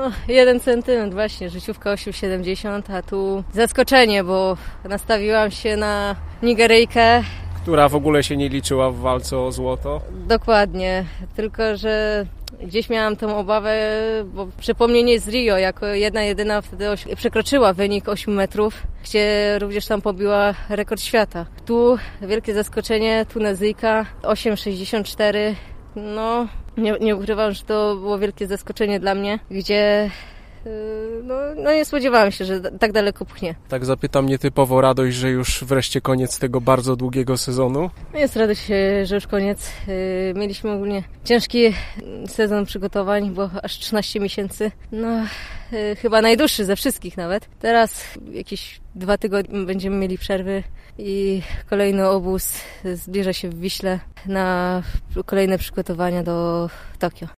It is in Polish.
No 1 centymetr właśnie, życiówka 8,70, a tu zaskoczenie, bo nastawiłam się na Nigeryjkę. Która w ogóle się nie liczyła w walce o złoto. Dokładnie, tylko że gdzieś miałam tą obawę, bo przypomnienie z Rio, jako jedyna wtedy przekroczyła wynik 8 metrów, gdzie również tam pobiła rekord świata. Tu wielkie zaskoczenie, Tunezyjka 8,64. No, nie ukrywam, że to było wielkie zaskoczenie dla mnie, gdzie no nie spodziewałam się, że tak daleko pchnie. Tak zapytam nietypowo, radość, że już wreszcie koniec tego bardzo długiego sezonu? Jest radość, że już koniec. Mieliśmy ogólnie ciężki sezon przygotowań, bo aż 13 miesięcy. No, chyba najdłuższy ze wszystkich nawet. Teraz jakieś 2 tygodnie będziemy mieli przerwy i kolejny obóz zbliża się w Wiśle na kolejne przygotowania do Tokio.